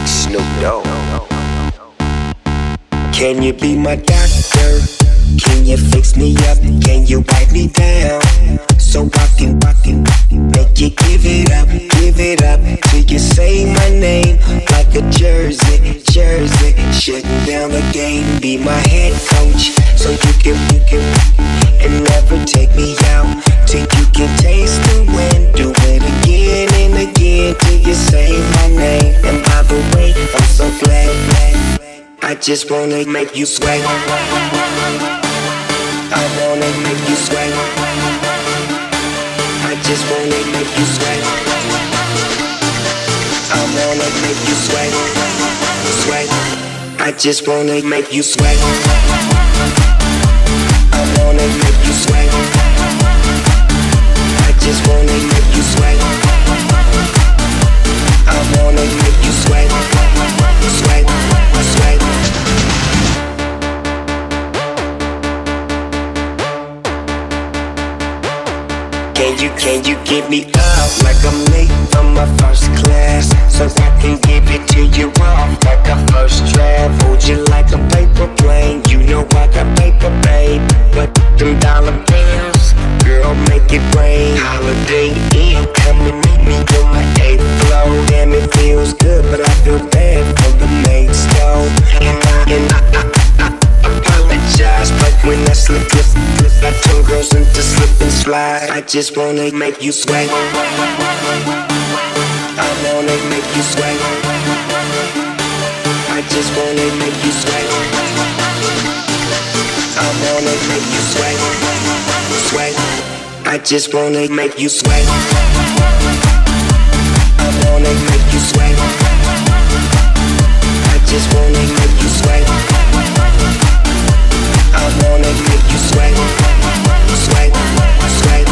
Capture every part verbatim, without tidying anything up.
Snoop Dogg. Can you be my doctor? Can you fix me up? Can you wipe me down? So I can, I can make you give it up, give it up till you say my name like a jersey, jersey. Shutting down the game, be my head coach, so you can, you can, and never take me out till you can taste the wind. Do it again and again till you say my name. And by the way, I'm so glad, glad I just wanna make you sweat. I wanna make you sweat. I just wanna make you sweat. I wanna make you sweat. Sweat. I just wanna make you sweat. I wanna make you sweat. I just wanna make you sweat. I wanna make you sweat. Sweat. Sweat. Can you, can you get me up like I'm late from my first class, so I can give it to you off like a first draft? Hold you like a paper plane, you know I got paper, babe. But them dollar bills, girl, make it rain. Holiday Inn, come and meet me on my eighth floor. Damn, it feels good, but I feel bad for the maid's though. And I, and I, I, I apologize, but when I slip, slip, slip, I turn girls into slip and slide. I just wanna make you sweat. I wanna make you sweat. I just wanna make you sweat. I wanna make you sweat. Sweat. I just wanna make you sweat. I wanna make you sweat. I just wanna make you sweat. I wanna make you sweat. Sweat. Sweat.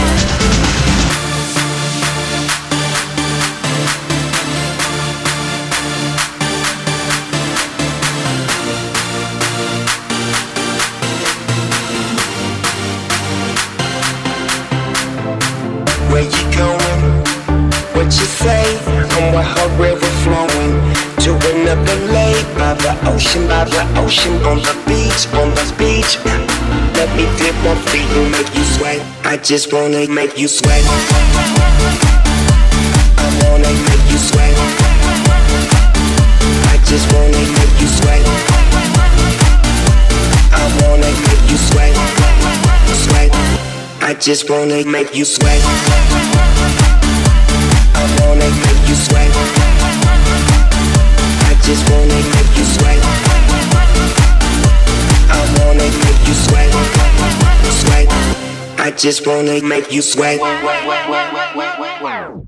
Where you going? What you say? I'm with her river flowing to another lake by the ocean, by the ocean, on the beach, on the beach. Let me dip my feet and make you sweat. I just wanna make you sweat. I wanna make you sweat. I just wanna make you sweat. I wanna make you sweat. Sweat. I just wanna make you sweat. I wanna make you sweat. I just wanna make you sweat. I wanna make you sweat. Sweat. I just wanna make you sweat.